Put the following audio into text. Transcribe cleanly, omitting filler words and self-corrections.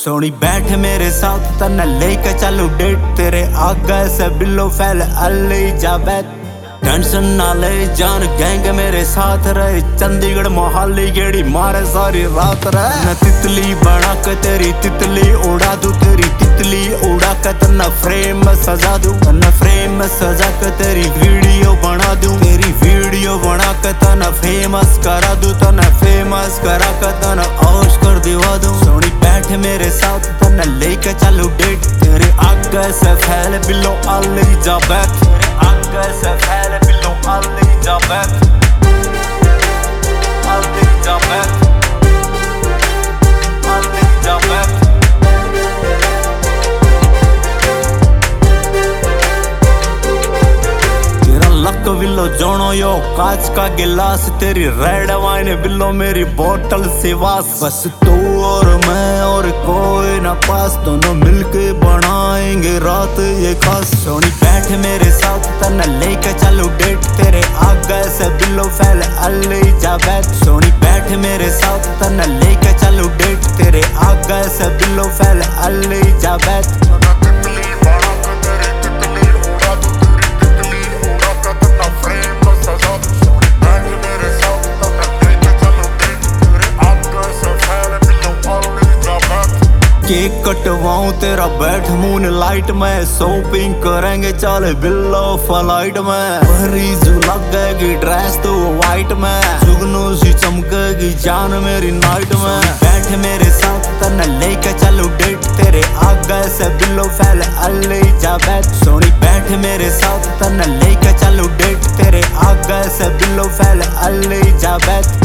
सोनी बैठ मेरे साथ तन्ने लेके चलू डेट तेरे आगे से बिल्लो फैल अली जा बैठ टेंशन ना ले जान गैंग मेरे साथ रहे चंडीगढ़ मोहाली गेड़ी मारे सारी रात रहे न तितली बना के तेरी तितली उड़ा दूं तेरी तितली उड़ा के तना फ्रेम में सजा दूं तना फ्रेम में सजा के तेरी वीडियो बना दूं तेरी वीडियो बना के तना फेमस करा दूं तना फेमस करा के तना ऑस्कर दिवा दूं सोनी बैठ मेरे साथ तना लेके चलू डेट तेरे आगे से फैल बिल्लो अली जा बैठ तेरे आगे से फैल बिल्लो अली जा बैठ अली जा बैठ अली जा बैठ लक बिल्लो जोनो यो कांच का गिलास तेरी रेड वाइन बिल्लो मेरी बोतल सिवास बस तू और मैं और कोई ना पास दोनों मिलके बनाएंगे रात ये खास सोनी बैठ मेरे साथ तना लेके चलू डेट तेरे आगे से बिल्लो फैल अली जा बैठ सोनी बैठ मेरे साथ तना लेके चलू डेट तेरे आगे से बिल्लो फैल अली जा बैठ केक कटवाऊं तेरा बैठ मून लाइट में शॉपिंग करेंगे चल बिल्लो फ्लाइट में भरीज लगेगी ड्रेस तो वाइट में जुगनू सी चमकेगी जान मेरी नाइट में बैठ मेरे साथ तना लेके चलू डेट तेरे आगे से बिल्लो फैल अली जा बैठ सोनी बैठ मेरे साथ तना लेके चलू डेट तेरे आगे से बिल्लो फैल अली जा बैठ